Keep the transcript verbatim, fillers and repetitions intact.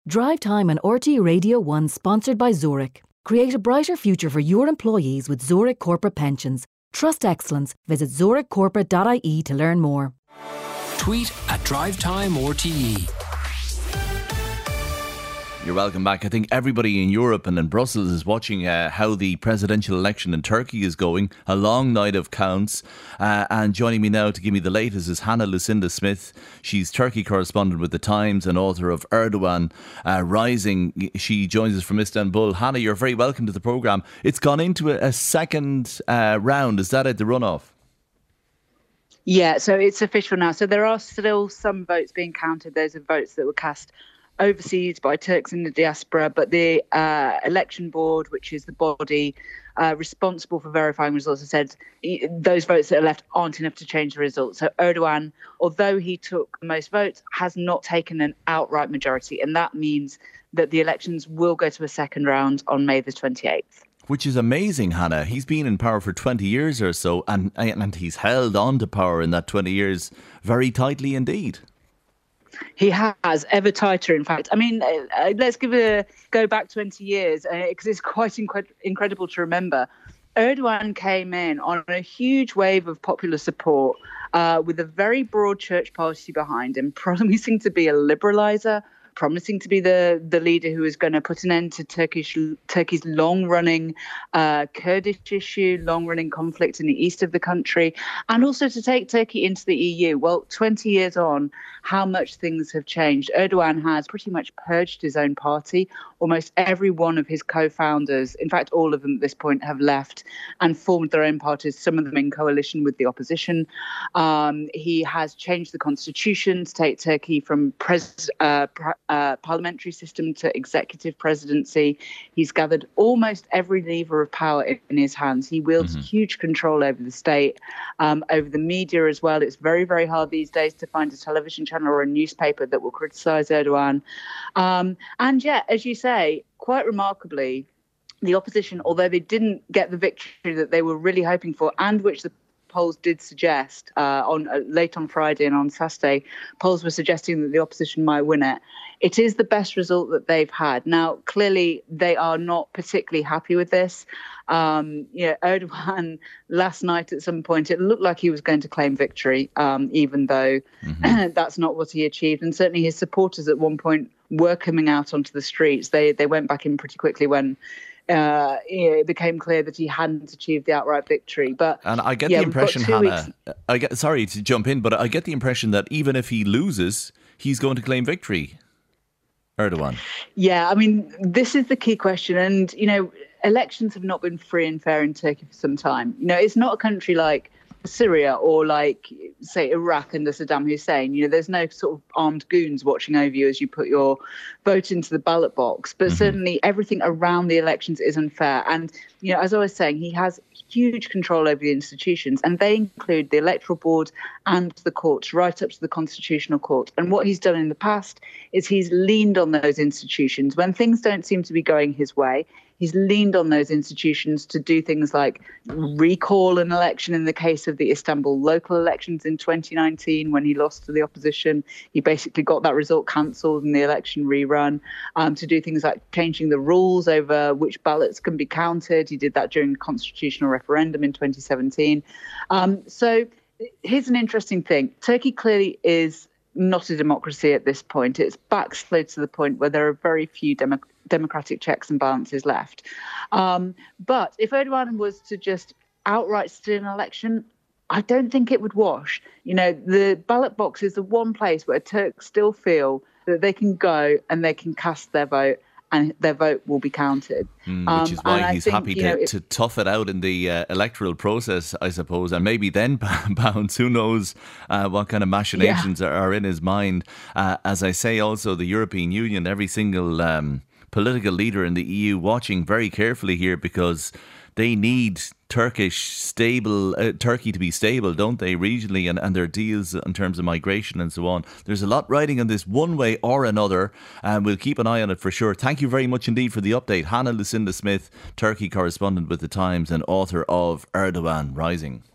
Drive Time on R T Radio one, sponsored by Zurich. Create a brighter future for your employees with Zurich Corporate Pensions. Trust excellence. Visit zurich corporate dot I E to learn more. Tweet at Drive Time R T E. You're welcome back. I think everybody in Europe and in Brussels is watching uh, how the presidential election in Turkey is going. A long night of counts. Uh, and joining me now to give me the latest is Hannah Lucinda Smith. She's Turkey correspondent with The Times and author of Erdogan uh, Rising. She joins us from Istanbul. Hannah, you're very welcome to the programme. It's gone into a, a second uh, round. Is that it, the runoff? Yeah, so it's official now. So there are still some votes being counted. Those are votes that were cast overseas by Turks in the diaspora, but the uh, election board, which is the body uh, responsible for verifying results, has said those votes that are left aren't enough to change the results. So Erdogan, although he took most votes, has not taken an outright majority, and that means that the elections will go to a second round on May the twenty-eighth. Which is amazing, Hannah. He's been in power for twenty years or so, and and he's held on to power in that twenty years very tightly indeed. He has, ever tighter, in fact. I mean, uh, let's give a go back twenty years, because uh, it's quite incre- incredible to remember. Erdogan came in on a huge wave of popular support uh, with a very broad church party behind him, promising to be a liberaliser, promising to be the, the leader who is going to put an end to Turkish Turkey's long-running uh, Kurdish issue, long-running conflict in the east of the country, and also to take Turkey into the E U. Well, twenty years on, how much things have changed. Erdogan has pretty much purged his own party. Almost every one of his co-founders, in fact, all of them at this point, have left and formed their own parties, some of them in coalition with the opposition. Um, he has changed the constitution to take Turkey from pres- uh, pr- uh, parliamentary system to executive presidency. He's gathered almost every lever of power in his hands. He wields mm-hmm. huge control over the state, um, over the media as well. It's very, very hard these days to find a television channel or a newspaper that will criticise Erdogan. Um, and yet, as you say, quite remarkably, the opposition, although they didn't get the victory that they were really hoping for, and which the polls did suggest uh, on uh, late on Friday and on Saturday, polls were suggesting that the opposition might win it. It is the best result that they've had. Now, clearly, they are not particularly happy with this. Um, you know, Erdogan last night at some point, it looked like he was going to claim victory, um, even though mm-hmm. that's not what he achieved. And certainly his supporters at one point were coming out onto the streets. They they went back in pretty quickly when Uh, it became clear that he hadn't achieved the outright victory. But and I get yeah, the impression, Hannah, weeks. I get sorry to jump in, but I get the impression that even if he loses, he's going to claim victory. Erdogan. Yeah, I mean, this is the key question, and you know, elections have not been free and fair in Turkey for some time. You know, it's not a country like Syria or like, say, Iraq under Saddam Hussein. You know, there's no sort of armed goons watching over you as you put your vote into the ballot box. But mm-hmm. certainly everything around the elections is unfair. And, you know, as I was saying, he has huge control over the institutions, and they include the electoral board and the courts, right up to the constitutional court. And what he's done in the past is he's leaned on those institutions when things don't seem to be going his way. He's leaned on those institutions to do things like recall an election in the case of the Istanbul local elections in twenty nineteen when he lost to the opposition. He basically got that result cancelled and the election rerun. Um, to do things like changing the rules over which ballots can be counted. He did that during the constitutional referendum in twenty seventeen. Um, so here's an interesting thing. Turkey clearly is not a democracy at this point. It's backslid to the point where there are very few democratic democratic checks and balances left. Um, but if Erdogan was to just outright steal an election, I don't think it would wash. You know, the ballot box is the one place where Turks still feel that they can go and they can cast their vote and their vote will be counted. Mm, which um, is why he's think, happy to, know, it, to tough it out in the uh, electoral process, I suppose, and maybe then bounce. Who knows uh, what kind of machinations yeah. are, are in his mind. Uh, as I say, also the European Union, every single um, political leader in the E U watching very carefully here, because they need Turkish stable uh, Turkey to be stable, don't they, regionally, and, and their deals in terms of migration and so on. There's a lot riding on this one way or another, and we'll keep an eye on it for sure. Thank you very much indeed for the update. Hannah Lucinda Smith, Turkey correspondent with The Times and author of Erdogan Rising.